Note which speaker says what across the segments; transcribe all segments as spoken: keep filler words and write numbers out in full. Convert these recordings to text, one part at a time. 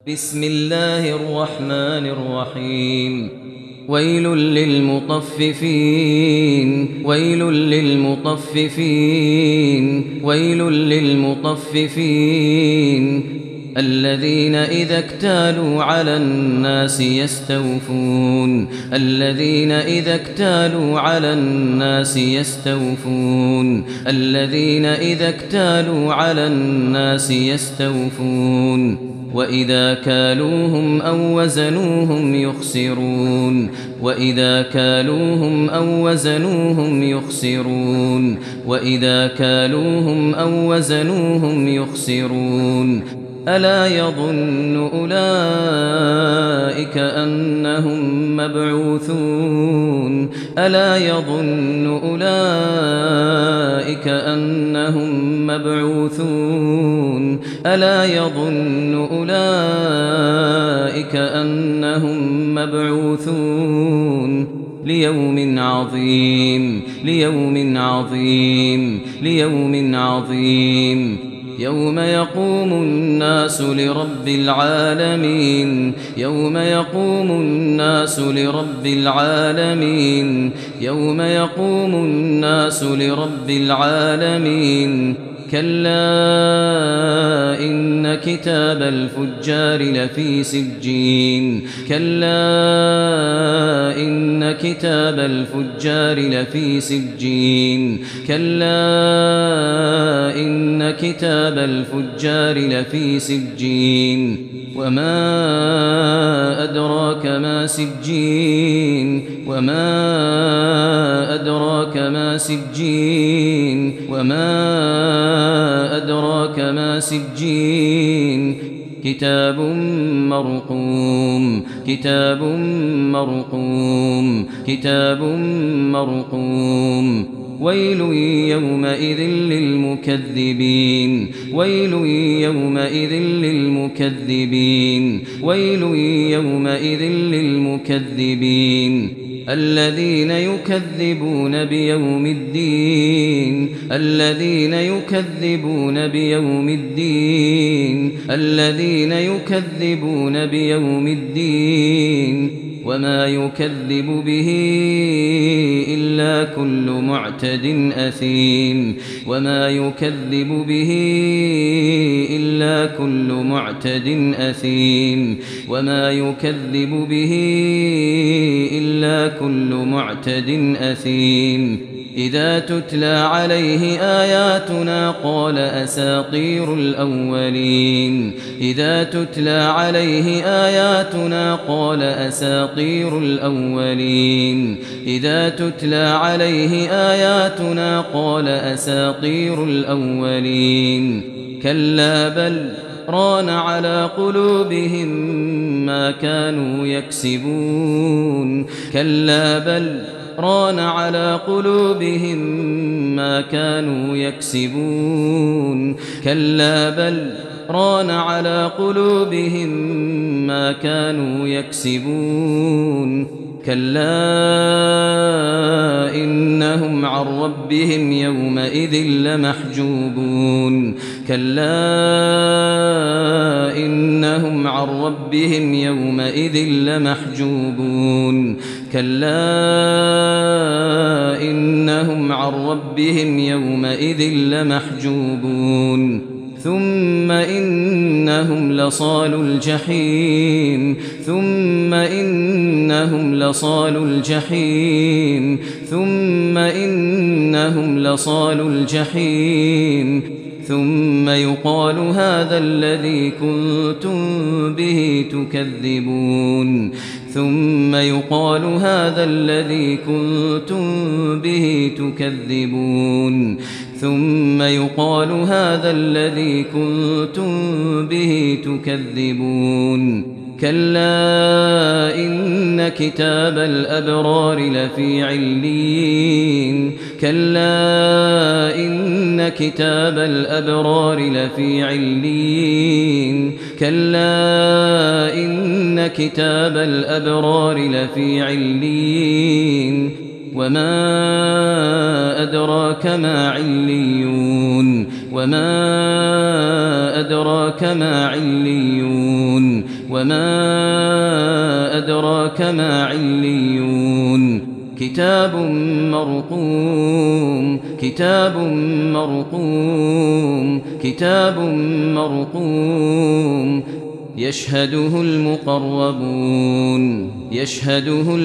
Speaker 1: بسم الله الرحمن الرحيم ويل للمطففين ويل للمطففين ويل للمطففين الذين إذا اكتالوا على الناس يستوفون الذين إذا اكتالوا على الناس يستوفون الذين إذا اكتالوا على الناس يستوفون وإذا كالوهم أو وزنوهم يخسرون وإذا كالوهم أو وزنوهم يخسرون وإذا كالوهم أو وزنوهم يخسرون ألا يظن أولئك أنهم مبعوثون ألا يظن أولئك أنهم مبعوثون ألا يظن أولئك أنهم مبعوثون ليوم عظيم ليوم عظيم ليوم عظيم يوم يقوم الناس لرب العالمين يوم يقوم الناس لرب العالمين يوم يقوم الناس لرب العالمين كلا إن كتاب الفجار لفي سجين كلا إن كتاب الفجار لفي سجين كلا إن كتاب الفجار لفي سجين وما أدراك ما سجين وما أدراك ما سجين وما أدراك ما سجين كتاب مرقوم كتاب مرقوم كتاب مرقوم ويل يومئذ للمكذبين ويل يومئذ للمكذبين ويل يومئذ للمكذبين الذين يكذبون بيوم الدين الذين يكذبون بيوم الدين الذين يكذبون بيوم الدين وما يكذب به إلا كل معتد أثيم وما يكذب به إلا كل معتد أثيم وما يكذب به إلا كل معتد أثيم إذا تتلى عليه آياتنا قال أساطير الأولين إذا تتلى عليه آياتنا قال أساطير الأولين إذا تتلى عليه آياتنا قال أساطير الأولين كلا بل ران على قلوبهم ما كانوا يكسبون كلا بل ران على قلوبهم ما كانوا يكسبون كلا بل ران على قلوبهم ما كانوا يكسبون كلا إنهم عن ربهم يومئذ لمحجوبون كلا إنهم عن ربهم يومئذ لمحجوبون كلا إنهم عن ربهم يومئذ لمحجوبون ثم إنهم لصال الجحيم ثم إنهم لصال الجحيم ثم إنهم لصال الجحيم ثم يقال هذا الذي كنتم به تكذبون ثم يقال هذا الذي كنتم به تكذبون ثم يقال هذا الذي كنتم به تكذبون كلا إن كتاب الأبرار لفي عليين كلا إن كتاب الأبرار لفي عليين كلا إن كتاب الأبرار لفي عليين وما أدراك ما عليون وما أدراك ما عليون وما أدراك ما عليون كتاب مرقوم كتاب مرقوم كتاب مرقوم يشهده المقربون يشهده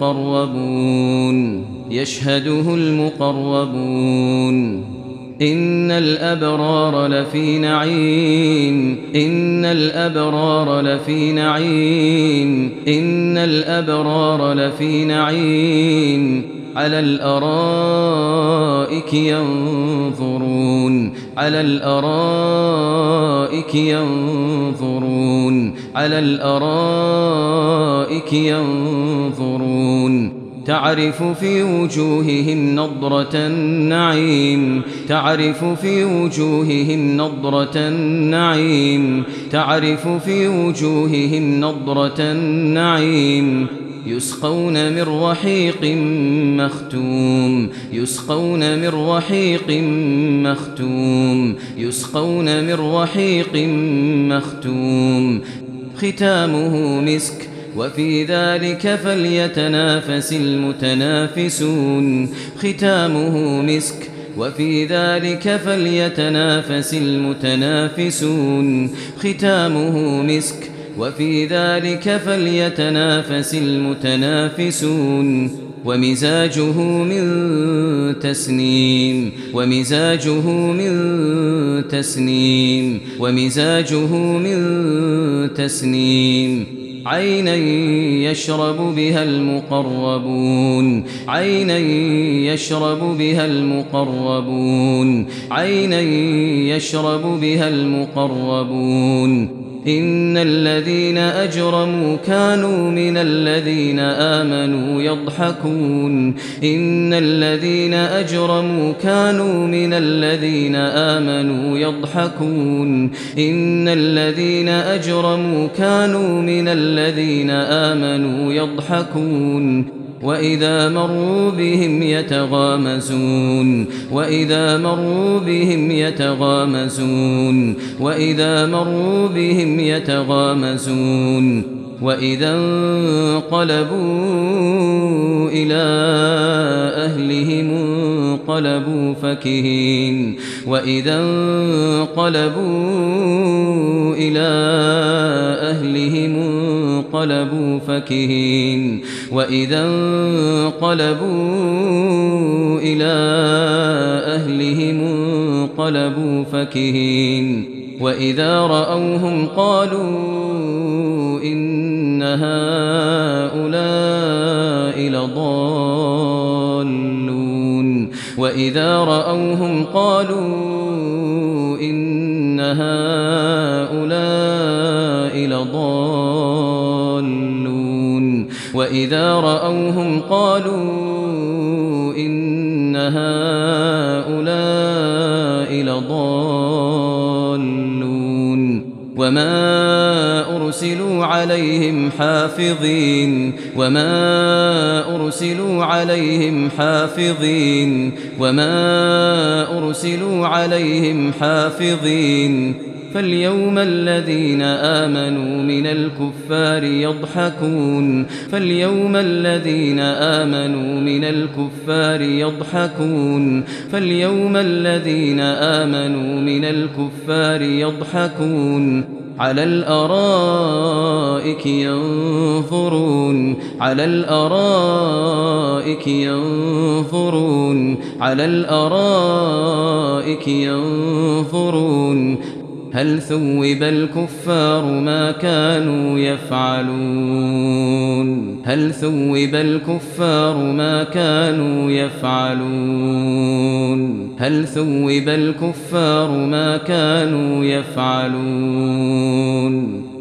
Speaker 1: المقربون يشهده المقربون إن الأبرار لفي نعيم إن الأبرار لفي نعيم إن الأبرار لفي نعيم على الأرائك ينظرون على الأرائك ينظرون على الأرائك ينظرون تعرف في وجوههم نضرة النعيم تعرف في وجوههم نضرة النعيم تعرف في وجوههم نضرة النعيم يسقون من رحيق مختوم يسقون من رحيق مختوم يسقون من رحيق مختوم ختامه مسك وفي ذلك فليتنافس المتنافسون ختامه مسك وفي ذلك فليتنافس المتنافسون ختامه مسك وفي ذلك فليتنافس المتنافسون ومزاجه من تسنيم ومزاجه من تسنيم ومزاجه من تسنيم عينا يشرب بها المقربون عينا يشرب بها المقربون عينا يشرب بها المقربون إن الذين أجرموا كانوا من الذين آمنوا يضحكون إن الذين أجرموا كانوا من الذين آمنوا يضحكون إن الذين أجرموا كانوا من الذين آمنوا يضحكون وإذا مروا بهم يتغامزون وإذا مروا بهم يتغامزون وإذا مروا بهم يتغامزون وإذا انقلبوا إلى أهلهم انقلبوا فكهين وإذا انقلبوا إلى أهلهم انقلبوا فكهين وإذا انقلبوا إلى أهلهم انقلبوا فكهين وإذا رأوهم قالوا إن هؤلاء لضالون وإذا رأوهم قالوا إن هؤلاء لضالون وإذا رأوهم قالوا إن هؤلاء لضالون وما أرسلوا عليهم حافظين وما أرسلوا عليهم حافظين وما أرسلوا عليهم حافظين فاليوم الذين آمنوا من الكفار يضحكون فاليوم الذين آمنوا من الكفار يضحكون فاليوم الذين آمنوا من الكفار يضحكون على الأرائك ينظرون على الأرائك ينظرون على الأرائك ينظرون هل ثوب الكفار ما كانوا يفعلون هل ثوب الكفار ما كانوا يفعلون هل ثوب الكفار ما كانوا يفعلون